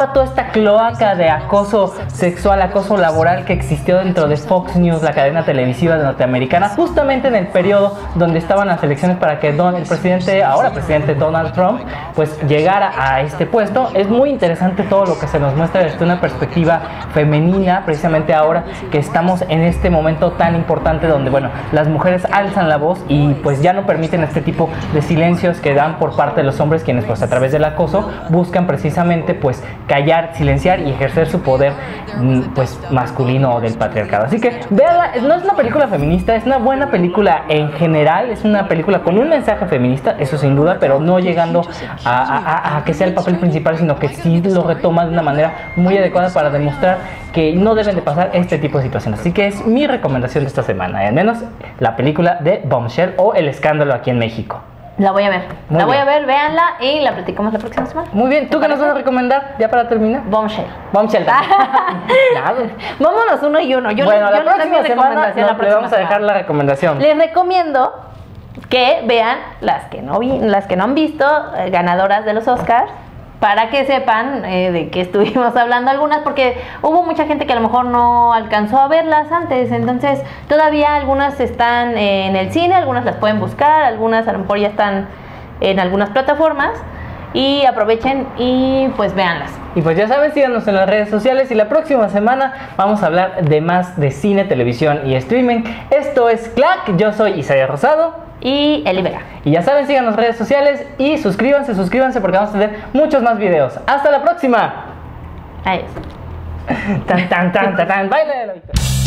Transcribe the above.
toda esta cloaca de acoso sexual, acoso laboral que existió dentro de Fox News, la cadena televisiva norteamericana, justamente en el periodo donde estaban las elecciones para que el presidente, ahora presidente Donald Trump, pues llegara a este puesto. Es muy interesante todo lo que se nos muestra desde una perspectiva femenina, precisamente ahora que estamos en este momento tan importante donde, bueno, las mujeres alzan la voz y pues ya no permiten este tipo de silencios que dan por parte de los hombres, quienes pues a través del acoso buscan precisamente pues callar, silenciar y ejercer su poder pues masculino o del patriarcado. Así que véanla, no es una película feminista, es una buena película en general, es una película con un mensaje feminista, eso sin duda, pero no llegando a que sea el papel principal, sino que sí lo retoma de una manera muy adecuada para demostrar que no deben de pasar este tipo de situaciones. Así que es mi recomendación de esta semana, al menos la película de Bombshell o El Escándalo aquí en México. La voy a ver. Voy a ver, véanla y la platicamos la próxima semana. Muy bien, ¿tú qué nos vas a recomendar ya para terminar? Bombshell. Bombshell. Vámonos uno y uno. Bueno, la próxima semana le vamos a dejar la recomendación. Les recomiendo que vean las que no han visto, ganadoras de los Oscars, para que sepan de qué estuvimos hablando algunas, porque hubo mucha gente que a lo mejor no alcanzó a verlas antes, entonces todavía algunas están en el cine, algunas las pueden buscar, algunas a lo mejor ya están en algunas plataformas, y aprovechen y pues véanlas. Y pues ya saben, síganos en las redes sociales y la próxima semana vamos a hablar de más de cine, televisión y streaming. Esto es Clack, yo soy Isaías Rosado y Eli Vega. Y ya saben, síganos en las redes sociales y suscríbanse porque vamos a tener muchos más videos. ¡Hasta la próxima! Adiós. Tan, tan, tan, tan, tan. Baile, Eloy.